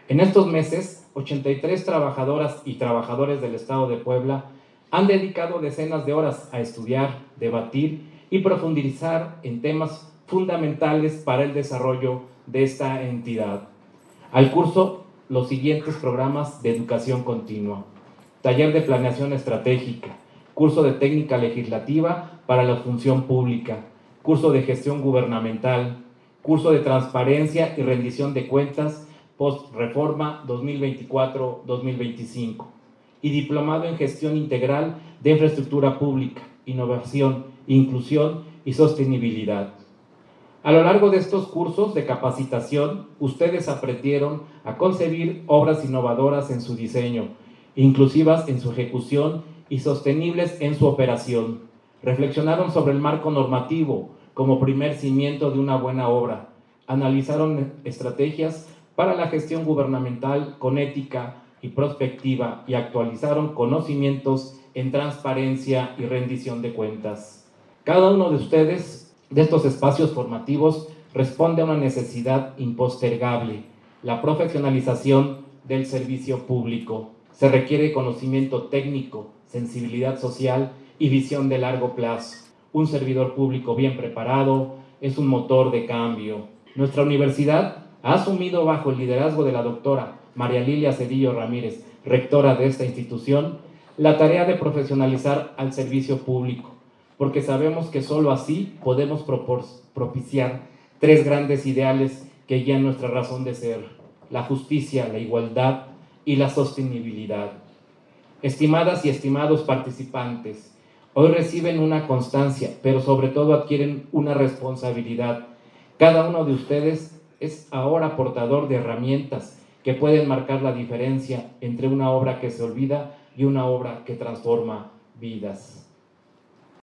En estos meses, 83 trabajadoras y trabajadores del Estado de Puebla han dedicado decenas de horas a estudiar, debatir y profundizar en temas fundamentales para el desarrollo de esta entidad. Al curso, los siguientes programas de educación continua: taller de planeación estratégica, curso de técnica legislativa para la función pública, curso de gestión gubernamental, curso de transparencia y rendición de cuentas post-reforma 2024-2025 y diplomado en gestión integral de infraestructura pública, innovación, inclusión y sostenibilidad. A lo largo de estos cursos de capacitación, ustedes aprendieron a concebir obras innovadoras en su diseño, inclusivas en su ejecución y sostenibles en su operación. Reflexionaron sobre el marco normativo como primer cimiento de una buena obra. Analizaron estrategias para la gestión gubernamental con ética y prospectiva y actualizaron conocimientos en transparencia y rendición de cuentas. Cada uno de ustedes de estos espacios formativos responde a una necesidad impostergable: la profesionalización del servicio público. Se requiere conocimiento técnico, sensibilidad social y visión de largo plazo. Un servidor público bien preparado es un motor de cambio. Nuestra universidad ha asumido, bajo el liderazgo de la doctora María Lilia Cedillo Ramírez, rectora de esta institución, la tarea de profesionalizar al servicio público, porque sabemos que solo así podemos propiciar tres grandes ideales que guían nuestra razón de ser: la justicia, la igualdad y la sostenibilidad. Estimadas y estimados participantes, hoy reciben una constancia, pero sobre todo adquieren una responsabilidad. Cada uno de ustedes es ahora portador de herramientas que pueden marcar la diferencia entre una obra que se olvida y una obra que transforma vidas.